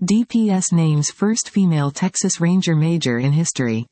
DPS names first female Texas Ranger Major in history.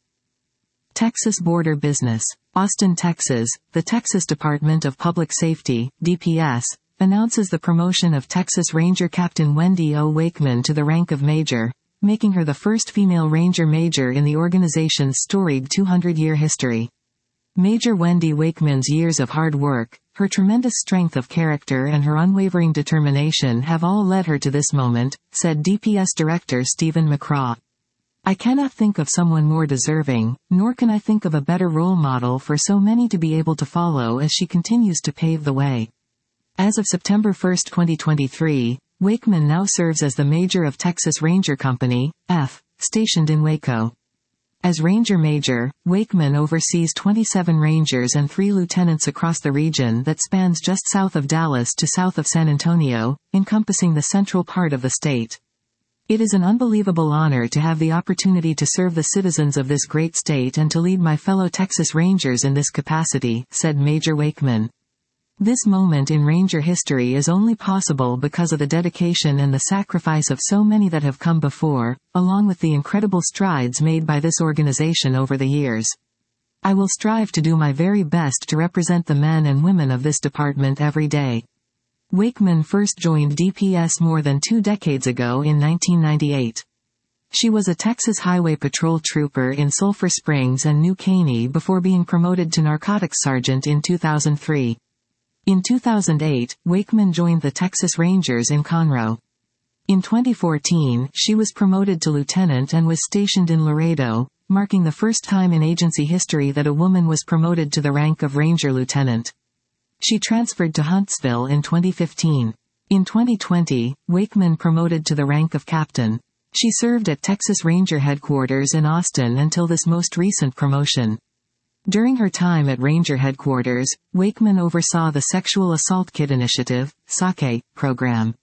Texas Border Business. Austin, Texas, the Texas Department of Public Safety, DPS, announces the promotion of Texas Ranger Captain Wendy O. Wakeman to the rank of Major, making her the first female Ranger Major in the organization's storied 200-year history. Major Wendy Wakeman's years of hard work, her tremendous strength of character and her unwavering determination have all led her to this moment, said DPS Director Stephen McCraw. I cannot think of someone more deserving, nor can I think of a better role model for so many to be able to follow as she continues to pave the way. As of September 1, 2023, Wakeman now serves as the Major of Texas Ranger Company, F, stationed in Waco. As Ranger Major, Wakeman oversees 27 Rangers and 3 lieutenants across the region that spans just south of Dallas to south of San Antonio, encompassing the central part of the state. It is an unbelievable honor to have the opportunity to serve the citizens of this great state and to lead my fellow Texas Rangers in this capacity, said Major Wakeman. This moment in Ranger history is only possible because of the dedication and the sacrifice of so many that have come before, along with the incredible strides made by this organization over the years. I will strive to do my very best to represent the men and women of this department every day. Wakeman first joined DPS more than 2 decades ago in 1998. She was a Texas Highway Patrol trooper in Sulphur Springs and New Caney before being promoted to narcotics sergeant in 2003. In 2008, Wakeman joined the Texas Rangers in Conroe. In 2014, she was promoted to lieutenant and was stationed in Laredo, marking the first time in agency history that a woman was promoted to the rank of Ranger Lieutenant. She transferred to Huntsville in 2015. In 2020, Wakeman promoted to the rank of Captain. She served at Texas Ranger Headquarters in Austin until this most recent promotion. During her time at Ranger Headquarters, Wakeman oversaw the Sexual Assault Kit Initiative, SAKE, program.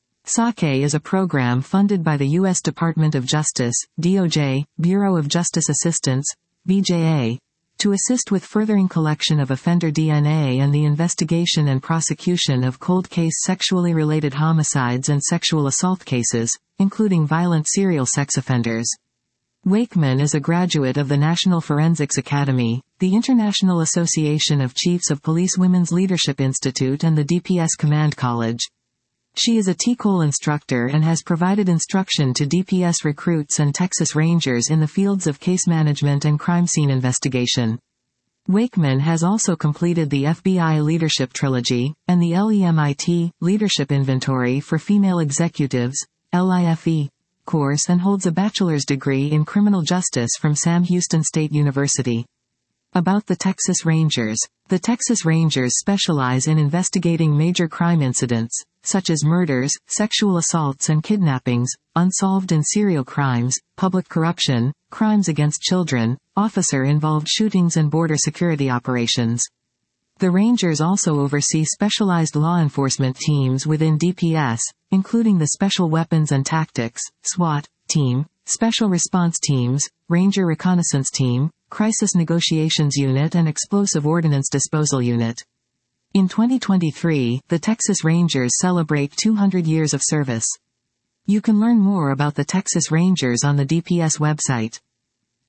SAKE is a program funded by the U.S. Department of Justice, DOJ, Bureau of Justice Assistance, BJA, to assist with furthering collection of offender DNA and the investigation and prosecution of cold case sexually related homicides and sexual assault cases, including violent serial sex offenders. Wakeman is a graduate of the National Forensics Academy, the International Association of Chiefs of Police Women's Leadership Institute and the DPS Command College. She is a TCOL instructor and has provided instruction to DPS recruits and Texas Rangers in the fields of case management and crime scene investigation. Wakeman has also completed the FBI Leadership Trilogy, and the LEMIT, Leadership Inventory for Female Executives, LIFE, course and holds a bachelor's degree in criminal justice from Sam Houston State University. About the Texas Rangers. The Texas Rangers specialize in investigating major crime incidents, such as murders, sexual assaults and kidnappings, unsolved and serial crimes, public corruption, crimes against children, officer-involved shootings and border security operations. The Rangers also oversee specialized law enforcement teams within DPS, including the Special Weapons and Tactics, SWAT, team, Special Response Teams, Ranger Reconnaissance Team, Crisis Negotiations Unit and Explosive Ordnance Disposal Unit. In 2023, the Texas Rangers celebrate 200 years of service. You can learn more about the Texas Rangers on the DPS website.